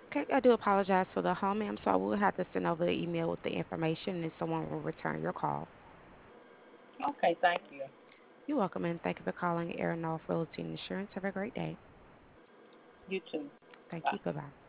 Okay, I do apologize for the hum, ma'am. So I will have to send over the email with the information and someone will return your call. Okay, thank you. You're welcome and thank you for calling Air North Realty and Insurance. Have a great day. You too. Thank Bye. you. Bye bye.